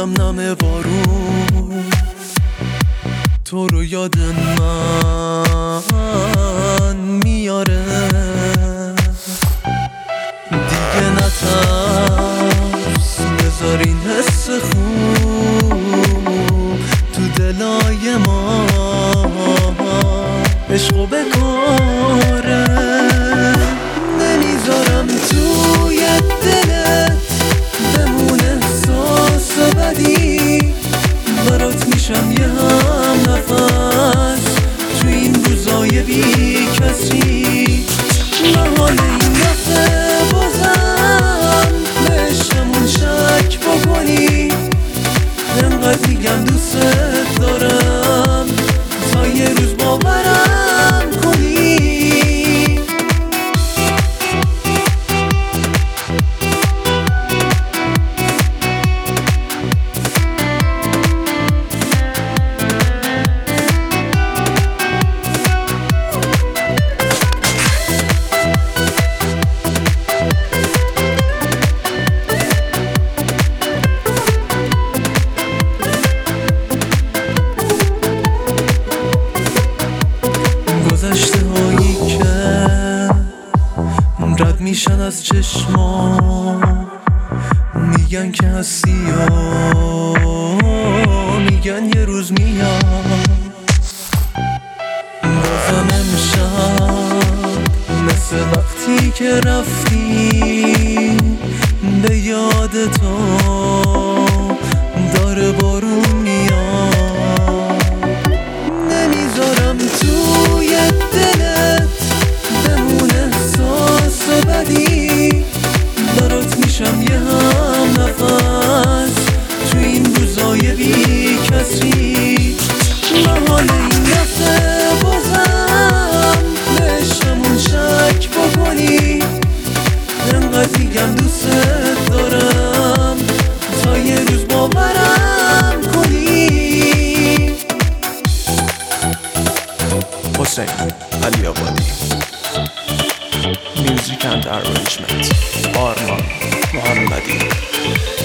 نم نم بارون تو رو یاد من میاره. دیگه نترس بذار این حس خوب تو دلای ما عشقو بکاره. نمیذارم توی دلت بمونه احساس بدی، برات میشم یه هم نفس تو این روزای بی کسی. محال این دفعه بازم بهشمون شک بکنی، انقدر میگم دوست دارم تا یه روز باورم کنی. گذشته هایی که رد میشن از چشمام، میگن که هستی و میگن یه روز میاد. بازم امشب مثل وقتی که رفتی به یاد تو داره بارون میاد. نمیذارم توی دلت بمونه احساس بدی، برات میشم یه هم نفس تو این روزای بی کسی. محال این دفعه بازم بهشمون شک بکنی، انقدر میگم دوست دارم تا یه روز باورم کنی. حسین علی آبادی، میوزیک اند ارنجمنت آرمان محمدی.